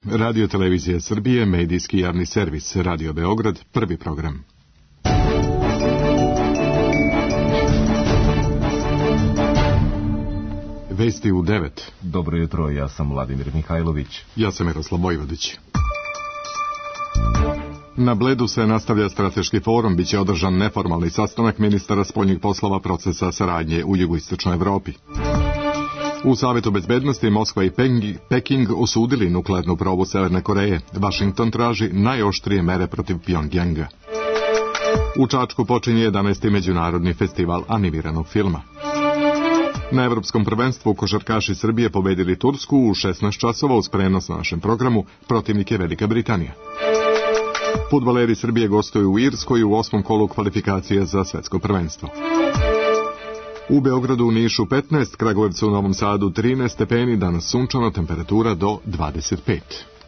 Radio Televizija Srbije, medijski javni servis, Radio Beograd, prvi program. Vesti u 9. Dobro jutro, ja sam Vladimir Mihajlović. Ja sam Miroslav Vojvodić. Na Bledu se nastavlja strateški forum, biće održan neformalni sastanak ministara spoljnih poslova procesa saradnje u jugoistočnoj Evropi. U Savetu bezbednosti Moskva i Peking osudili nuklearnu probu Severne Koreje. Vašington traži najoštrije mere protiv Pjongjanga. U Čačku počinje 11. međunarodni festival animiranog filma. Na Evropskom prvenstvu košarkaši Srbije pobedili Tursku u 16 časova uz prenos na našem programu. Protivnik je Velika Britanija. Fudbaleri Srbije gostuju u Irskoj u 8. kolu kvalifikacije za svetsko prvenstvo. U Beogradu, u Nišu 15, Kragujevcu, u Novom Sadu 13 stepeni, danas sunčano, temperatura do 25.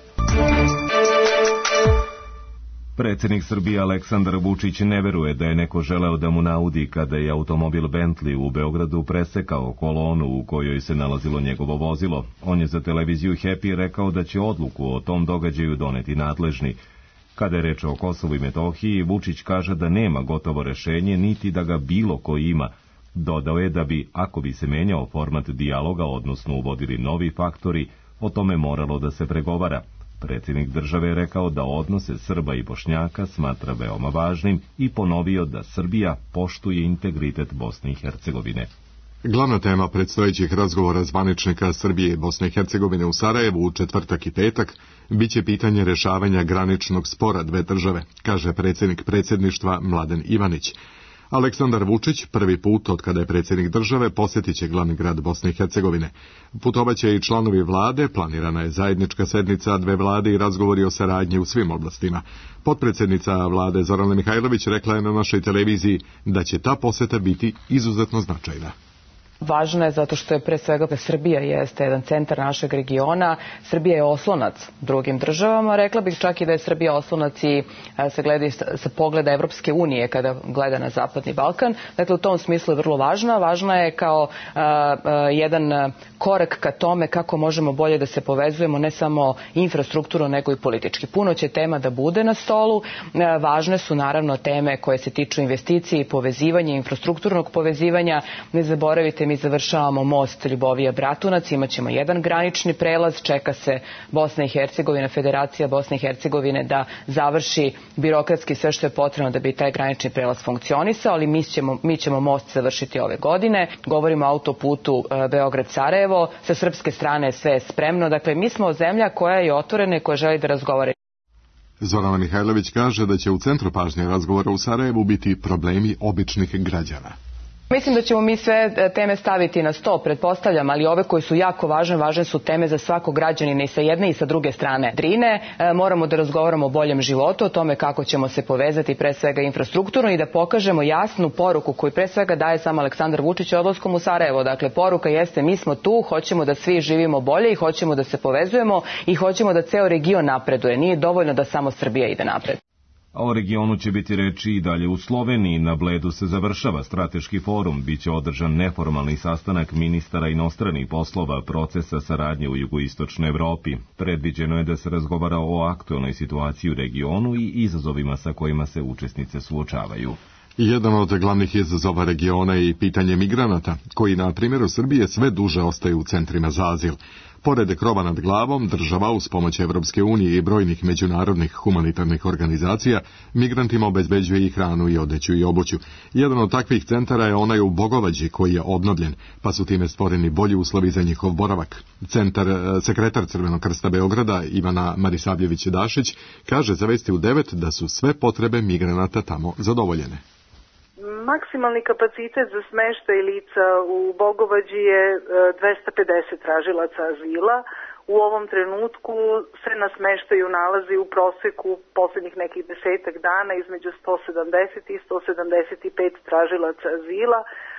Predsjednik Srbije Aleksandar Vučić ne veruje da je neko želeo da mu naudi kada je automobil Bentley u Beogradu presekao kolonu u kojoj se nalazilo njegovo vozilo. On je za televiziju Happy rekao da će odluku o tom događaju doneti nadležni. Kada je reč o Kosovu i Metohiji, Vučić kaže da nema gotovo rešenje, niti da ga bilo ko ima. Dodao je da bi, ako bi se menjao format dijaloga, odnosno uvodili novi faktori, o tome moralo da se pregovara. Predsjednik države je rekao da odnose Srba i Bošnjaka smatra veoma važnim i ponovio da Srbija poštuje integritet Bosne i Hercegovine. Glavna tema predstojećih razgovora zvaničnika Srbije i Bosne i Hercegovine u Sarajevu u četvrtak i petak biće pitanje rješavanja graničnog spora dve države, kaže predsjednik predsjedništva Mladen Ivanić. Aleksandar Vučić prvi put od kada je predsjednik države posjetit će glavni grad Bosne i Hercegovine. Putovaće i članovi vlade, planirana je zajednička sednica dve vlade i razgovori o saradnji u svim oblastima. Potpredsjednica vlade Zorana Mihajlović rekla je na našoj televiziji da će ta posjeta biti izuzetno značajna. Važno je zato što je pre svega Srbija jeste jedan centar našeg regiona. Srbija je oslonac drugim državama. Rekla bih čak i da je Srbija oslonac i se gleda sa pogleda Evropske unije kada gleda na Zapadni Balkan. Dakle, u tom smislu je vrlo važna. Važna je kao jedan korak ka tome kako možemo bolje da se povezujemo ne samo infrastrukturno nego i politički. Puno će tema da bude na stolu. Važne su naravno teme koje se tiču investicije i povezivanja, infrastrukturnog povezivanja. Ne zaboravite, mi završavamo most Ljubovija-Bratunac, imat ćemo jedan granični prelaz, čeka se Bosna i Hercegovina, Federacija Bosne i Hercegovine da završi birokratski sve što je potrebno da bi taj granični prelaz funkcionisao, ali mi ćemo most završiti ove godine. Govorimo o autoputu Beograd-Sarajevo, sa srpske strane sve je spremno, dakle mi smo zemlja koja je otvorena i koja želi da razgovara. Zorana Mihajlović kaže da će u centru pažnje razgovora u Sarajevu biti problemi običnih građana. Mislim da ćemo mi sve teme staviti na sto, pretpostavljam, ali ove koje su jako važne su teme za svakog građanina i sa jedne i sa druge strane Drine. Moramo da razgovaramo o boljem životu, o tome kako ćemo se povezati pre svega infrastrukturno i da pokažemo jasnu poruku koju pre svega daje sam Aleksandar Vučić odlaskom u Sarajevo. Dakle, poruka jeste mi smo tu, hoćemo da svi živimo bolje i hoćemo da se povezujemo i hoćemo da ceo region napreduje. Nije dovoljno da samo Srbija ide napred. A o regionu će biti reči i dalje u Sloveniji. Na Bledu se završava strateški forum. Biće održan neformalni sastanak ministara inostranih poslova procesa saradnje u jugoistočnoj Evropi. Predviđeno je da se razgovara o aktualnoj situaciji u regionu i izazovima sa kojima se učesnice suočavaju. Jedan od glavnih izazova regiona je i pitanje migranata, koji na primjeru Srbije sve duže ostaju u centrima za azil. Pored krova nad glavom, država uz pomoć Evropske unije i brojnih međunarodnih humanitarnih organizacija migrantima obezbeđuje i hranu i odeću i obuću. Jedan od takvih centara je onaj u Bogovađi koji je obnovljen, pa su time stvoreni bolji uslovi za njihov boravak. Sekretar Crvenog krsta Beograda Ivana Marisavljević-Dašić kaže za Vesti u 9 da su sve potrebe migranata tamo zadovoljene. Maksimalni kapacitet za smeštaj lica u Bogovađi je 250 tražilaca azila. U ovom trenutku se na smeštaju nalazi u proseku posljednjih nekih 10 dana između 170 i 175 tražilaca azila.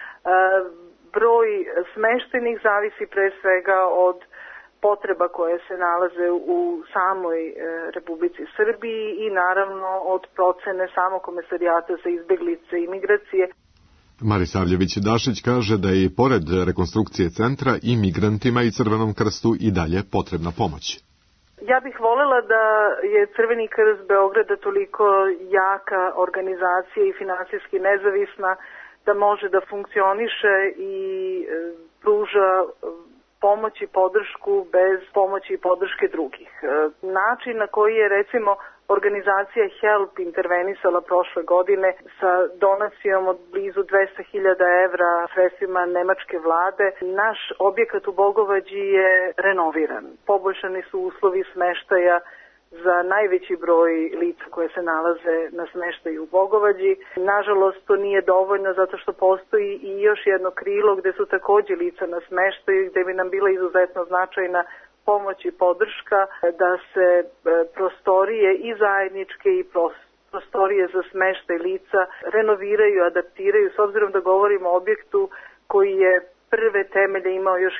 Broj smeštenih zavisi pre svega od potreba koje se nalaze u samoj Republici Srbiji i naravno od procene samog Komesarijata za izbeglice i migracije. Marisavljević-Dašić kaže da je i pored rekonstrukcije centra i migrantima i Crvenom krstu i dalje potrebna pomoć. Ja bih voljela da je Crveni krst Beograda toliko jaka organizacija i finansijski nezavisna da može da funkcioniše i pruža pomoć i podršku bez pomoći i podrške drugih. Način na koji je recimo organizacija HELP intervenisala prošle godine sa donacijom od blizu 200.000 evra sredstvima nemačke vlade, naš objekat u Bogovađi je renoviran. Poboljšani su uslovi smeštaja za najveći broj lica koje se nalaze na smeštaju u Bogovađi. Nažalost, to nije dovoljno zato što postoji i još jedno krilo gde su takođe lica na smeštaju gde bi nam bila izuzetno značajna pomoć i podrška da se prostorije i zajedničke i prostorije za smeštaj lica renoviraju, adaptiraju, s obzirom da govorimo o objektu koji je prve temelje imao još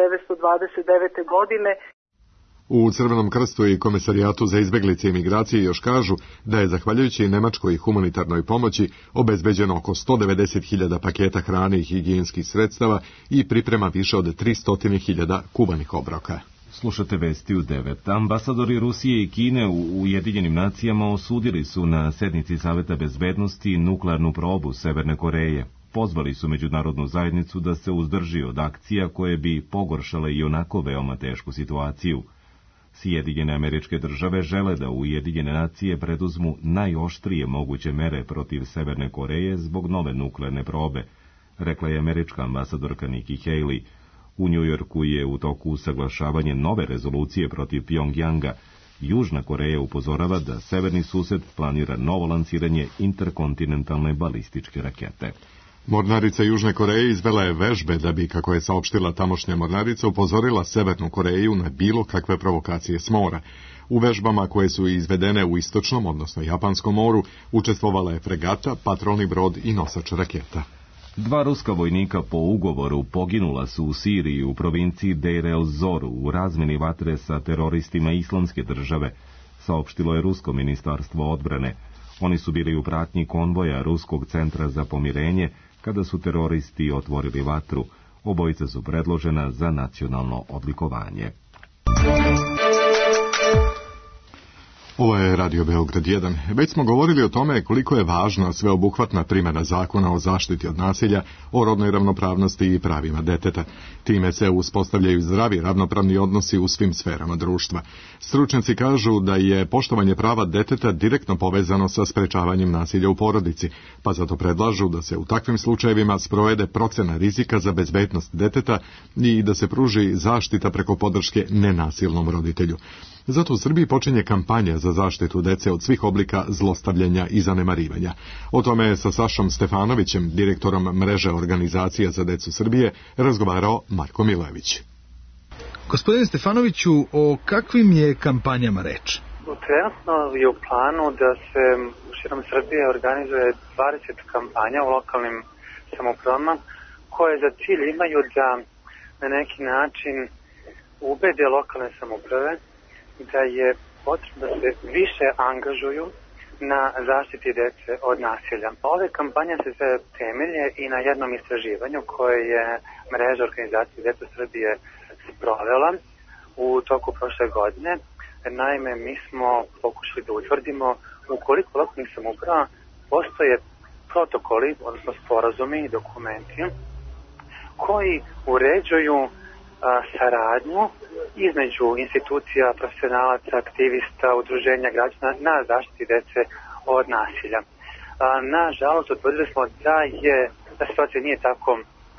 1929. godine. U Crvenom krstu i Komesarijatu za izbeglice i migracije još kažu da je zahvaljujući nemačkoj humanitarnoj pomoći obezbeđeno oko 190.000 paketa hrane i higijenskih sredstava i priprema više od 300.000 kuvanih obroka. Slušate vesti u 9. Ambasadori Rusije i Kine u Ujedinjenim nacijama osudili su na sednici Saveta bezbednosti nuklearnu probu Severne Koreje. Pozvali su međunarodnu zajednicu da se uzdrži od akcija koje bi pogoršale i onako veoma tešku situaciju. Sjedinjene Američke Države žele da Ujedinjene nacije preduzmu najoštrije moguće mere protiv Severne Koreje zbog nove nuklearne probe, rekla je američka ambasadorka Nikki Haley. U Njujorku je u toku usaglašavanje nove rezolucije protiv Pjongjanga. Južna Koreja upozorava da severni sused planira novo lansiranje interkontinentalne balističke rakete. Mornarica Južne Koreje izvela je vežbe da bi, kako je saopštila tamošnja mornarica, upozorila Severnu Koreju na bilo kakve provokacije s mora. U vežbama koje su izvedene u istočnom, odnosno Japanskom moru, učestvovala je fregata, patrolni brod i nosač raketa. 2 ruska vojnika po ugovoru poginula su u Siriji u provinciji Deir el-Zor u razmjeni vatre sa teroristima Islamske države, saopštilo je Rusko ministarstvo odbrane. Oni su bili u pratnji konvoja Ruskog centra za pomirenje kada su teroristi otvorili vatru. Obojica su predložena za nacionalno odlikovanje. Ovo je Radio Beograd 1. Već smo govorili o tome koliko je važna sveobuhvatna primjena zakona o zaštiti od nasilja, o rodnoj ravnopravnosti i pravima deteta. Time se uspostavljaju zdravi ravnopravni odnosi u svim sferama društva. Stručnjaci kažu da je poštovanje prava deteta direktno povezano sa sprečavanjem nasilja u porodici, pa zato predlažu da se u takvim slučajevima sprovede procena rizika za bezbednost deteta i da se pruži zaštita preko podrške nenasilnom roditelju. Zato u Srbiji počinje kampanja za zaštitu dece od svih oblika zlostavljanja i zanemarivanja. O tome je sa Sašom Stefanovićem, direktorom mreže organizacija za decu Srbije, razgovarao Marko Milević. Gospodine Stefanoviću, o kakvim je kampanjama reč? Trenutno je u planu da se širom Srbije organizuje 20 kampanja u lokalnim samoupravama koje za cilj imaju da na neki način ubede lokalne samouprave da je potrebno da se više angažuju na zaštiti dece od nasilja. Ove kampanje se temelje i na jednom istraživanju koje je mreža organizacije Deca Srbije sprovela u toku prošle godine. Naime, mi smo pokušali da utvrdimo u koliko lokalnih samouprava postoje protokoli, odnosno sporazumi i dokumenti koji uređuju saradnju između institucija, profesionalaca, aktivista, udruženja građana na zaštiti dece od nasilja. Nažalost, utvrdili smo da situacija nije tako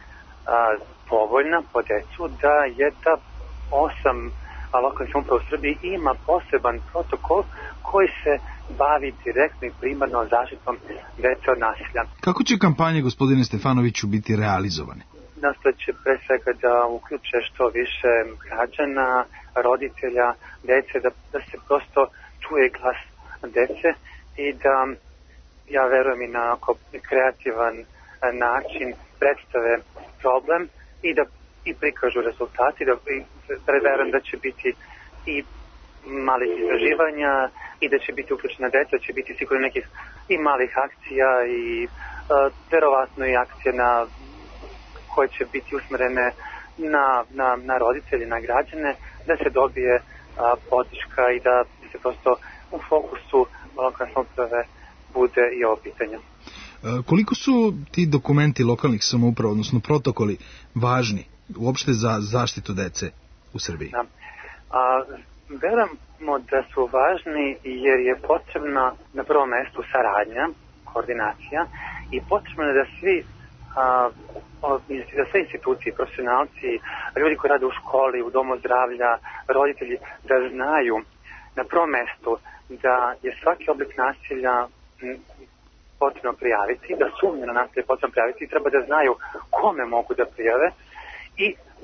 povoljna po decu, da je da 8 lokalnih samouprava u Srbiji ima poseban protokol koji se bavi direktno i primarno zaštitom dece od nasilja. Kako će kampanje, gospodine Stefanoviću, biti realizovane? Nastojeće pre svega da uključe što više građana, roditelja, dece, da se prosto čuje glas dece i da, ja verujem, i na kreativan način predstave problem i da i prikažu rezultati, da verujem da će biti i malih istraživanja i da će biti uključena deca, da će biti sigurno nekih i malih akcija i verovatno i akcije koje će biti usmerene na roditelje, na građane, da se dobije podrška i da se prosto u fokusu lokalne samouprave bude i ovo pitanje. Koliko su ti dokumenti lokalnih samouprava, odnosno protokoli, važni uopšte za zaštitu dece u Srbiji? Da. Verujemo da su važni jer je potrebna na prvom mestu saradnja, koordinacija i potrebno je da sve institucije, profesionalci, ljudi koji rade u školi, u domu zdravlja, roditelji, da znaju na prvom mestu da je svaki oblik nasilja potrebno prijaviti, da sumnju na nasilje potrebno prijaviti i treba da znaju kome mogu da prijave i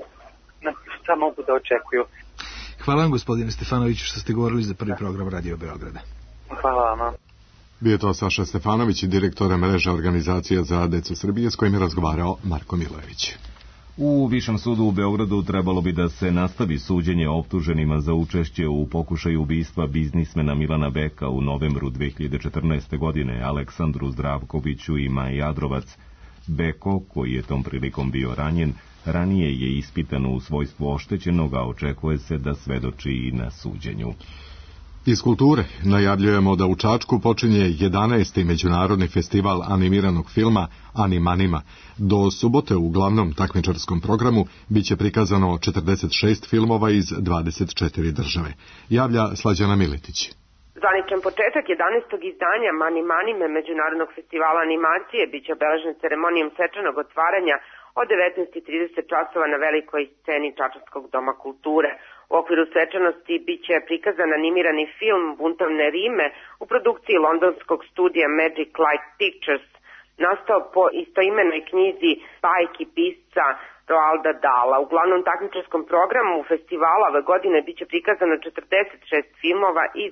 šta mogu da očekuju. Hvala vam, gospodine Stefanoviću, što ste govorili za prvi program Radio Beograda. Hvala vama. Bio je to Saša Stefanović, direktor mreže organizacija za decu Srbije, s kojim je razgovarao Marko Milojević. U Višem sudu u Beogradu trebalo bi da se nastavi suđenje optuženima za učešće u pokušaju ubistva biznismena Milana Beka u novembru 2014. godine, Aleksandru Zdravkoviću i Maji Jadrovac. Beko, koji je tom prilikom bio ranjen, ranije je ispitan u svojstvu oštećenog, a očekuje se da svedoči i na suđenju. Iz kulture najavljujemo da u Čačku počinje 11. međunarodni festival animiranog filma Animanima. Do subote u glavnom takmičarskom programu biće prikazano 46 filmova iz 24 države. Javlja Slađana Miletić. Zvaničan početak 11. izdanja Animanime Međunarodnog festivala animacije biće obeležen ceremonijom svečanog otvaranja od 19:30 časova na velikoj sceni Čačanskog doma kulture. U okviru svečanosti biće prikazan animirani film Buntovne rime u produkciji londonskog studija Magic Light Pictures, nastao po istoimenoj knjizi bajki pisca Roalda Dahla. U glavnom takmičarskom programu festivala ove godine biće prikazano 46 filmova iz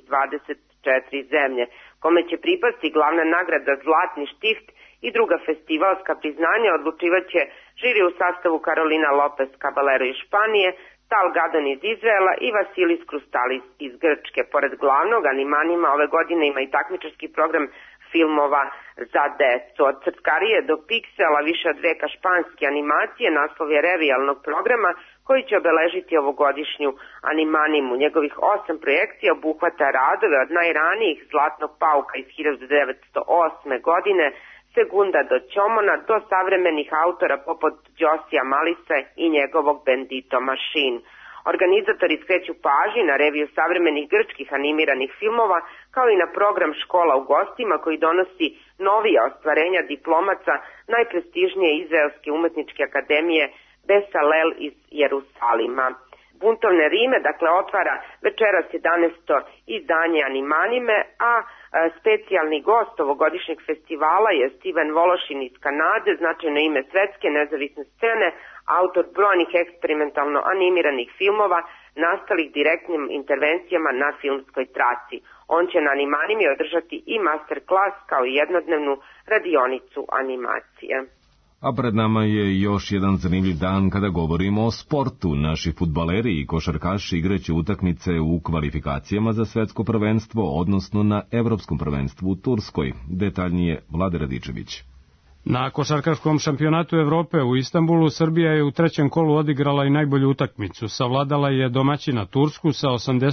24 zemlje, kome će pripasti glavna nagrada Zlatni štift i druga festivalska priznanja. Odlučivaće žiri u sastavu Karolina Lopez Caballero iz Španije, Tal Gadon iz Izraela i Vasilis Krustalis iz Grčke. Pored glavnog Animanima ove godine ima i takmičarski program filmova za decu. Od Crtkarije do Piksela, više od veka španske animacije, naslov je revijalnog programa koji će obeležiti ovogodišnju Animanimu. Njegovih 8 projekcija obuhvata radove od najranijih Zlatnog pauka iz 1908. godine, Segunda do Ćomona, do savremenih autora poput Josija Malise i njegovog Bendito Machine. Organizatori skreću pažnju na reviju savremenih grčkih animiranih filmova, kao i na program Škola u gostima koji donosi novija ostvarenja diplomaca najprestižnije izraelske umetničke akademije Besalel iz Jerusalima. Buntovne rime, dakle, otvara večeras 11. izdanje Animanime, a specijalni gost ovogodišnjeg festivala je Steven Vološin iz Kanade, značajno ime svetske nezavisne scene, autor brojnih eksperimentalno animiranih filmova nastalih direktnim intervencijama na filmskoj traci. On će na Animanimi održati i master klas kao i jednodnevnu radionicu animacije. A pred nama je još jedan zanimljiv dan kada govorimo o sportu. Naši fudbaleri i košarkaši igraće utakmice u kvalifikacijama za svetsko prvenstvo, odnosno na evropskom prvenstvu u Turskoj. Detaljnije Vlade Radičević. Na košarkaškom šampionatu Evrope u Istanbulu Srbija je u trećem kolu odigrala i najbolju utakmicu. Savladala je domaćina Tursku sa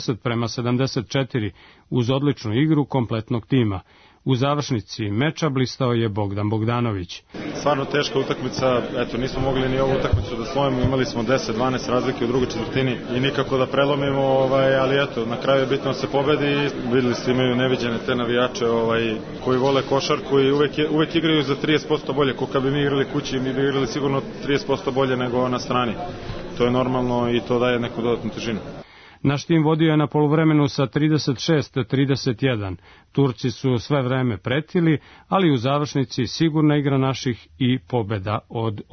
80-74 uz odličnu igru kompletnog tima. U završnici meča blistao je Bogdan Bogdanović. Stvarno teška utakmica, nismo mogli ni ovu utakmicu da slomimo, imali smo 10-12 razlike u drugoj četvrtini i nikako da prelomimo, ali na kraju je bitno da se pobedi. Videli ste, imaju neviđene te navijače koji vole košarku i uvek igraju za 30% bolje, ko kad bi mi igrali kući, mi bi igrali sigurno 30% bolje nego na strani. To je normalno i to daje neku dodatnu težinu. Naš tim vodio je na poluvremenu sa 36-31. Turci su sve vreme pretili, ali u završnici sigurna igra naših i pobeda od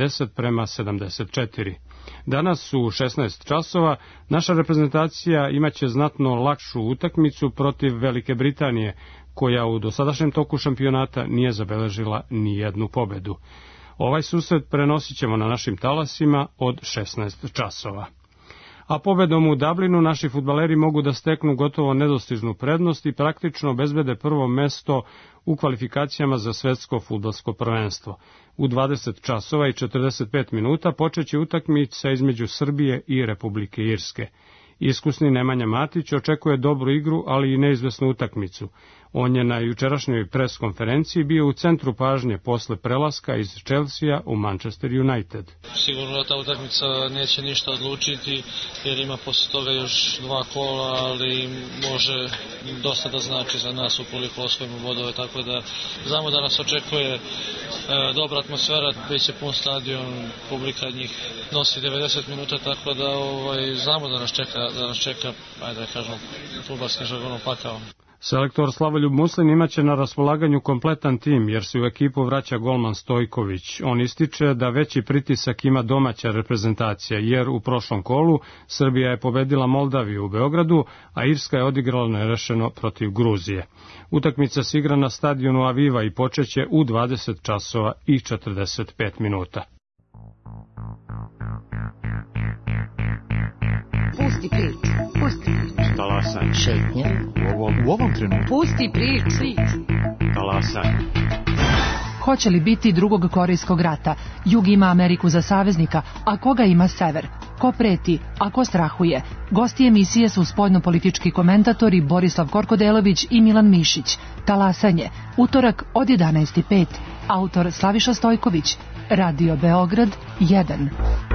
80-74. Danas u 16 časova naša reprezentacija imaće znatno lakšu utakmicu protiv Velike Britanije, koja u dosadašnjem toku šampionata nije zabeležila ni jednu pobedu. Ovaj susret prenosit ćemo na našim talasima od 16 časova. A pobedom u Dublinu naši fudbaleri mogu da steknu gotovo nedostižnu prednost i praktično obezbede prvo mesto u kvalifikacijama za svetsko fudbalsko prvenstvo. U 20 časova i 45 minuta počeće utakmica između Srbije i Republike Irske. Iskusni Nemanja Matić očekuje dobru igru, ali i neizvesnu utakmicu. On je na jučerašnjoj pres konferenciji bio u centru pažnje posle prelaska iz Chelsea u Manchester United. Sigurno da ta utakmica neće ništa odlučiti jer ima posle toga još 2 kola, ali može dosta da znači za nas ukoliko osvojimo bodove, tako da znamo da nas očekuje dobra atmosfera, već je pun stadion, publika njih nosi 90 minuta, tako da znamo da nas čeka, ajde da kažem, fudbalskim žargonom pakao. Selektor Slavoljub Muslin imaće na raspolaganju kompletan tim, jer se u ekipu vraća golman Stojković. On ističe da veći pritisak ima domaća reprezentacija, jer u prošlom kolu Srbija je pobedila Moldaviju u Beogradu, a Irska je odigrala nerešeno protiv Gruzije. Utakmica se igra na stadionu Aviva i počeće u 20 časova i 45 minuta. Pusti prič, pusti prič. Talasaj. Šetnja. U ovom trenutku. Pusti prič. Talasaj. Hoće li biti drugog Korejskog rata? Jug ima Ameriku za saveznika, a koga ima sever? Ko preti, a ko strahuje? Gosti emisije su spoljnopolitički komentatori Borislav Korkodelović i Milan Mišić. Talasanje, utorak od 11:05. Autor Slaviša Stojković. Radio Beograd 1.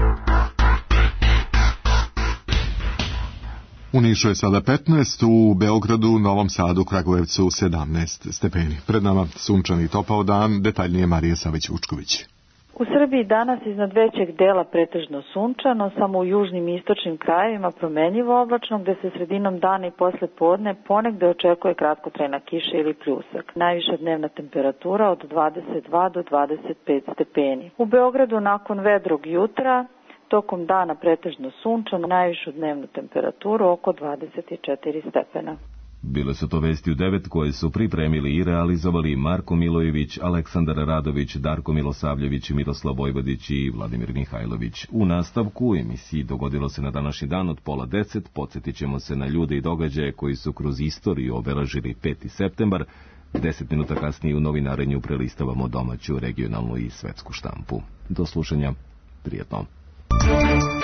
U Nišu je sada 15, u Beogradu, Novom Sadu, Kragujevcu 17 stepeni. Pred nama sunčan i topao dan, detaljnije Marija Savić-Vučković. U Srbiji danas iznad većeg dela pretežno sunčano, samo u južnim i istočnim krajevima promenljivo oblačno, gde se sredinom dana i posle podne ponegde očekuje kratkotrajna kiša ili pljusak. Najviša dnevna temperatura od 22 do 25 stepeni. U Beogradu nakon vedrog jutra tokom dana pretežno sunčano, najvišu dnevnu temperaturu oko 24 stepena. Bile su to vesti u 9 koje su pripremili i realizovali Marko Milojević, Aleksandar Radović, Darko Milosavljević, Miroslav Vojvodić i Vladimir Mihajlović. U nastavku emisiji Dogodilo se na današnji dan od 9:30 podsjetit ćemo se na ljude i događaje koji su kroz istoriju obeležili 5. septembar. 10 minuta kasnije u novinarenju prelistavamo domaću, regionalnu i svetsku štampu. Do slušanja, prijetno.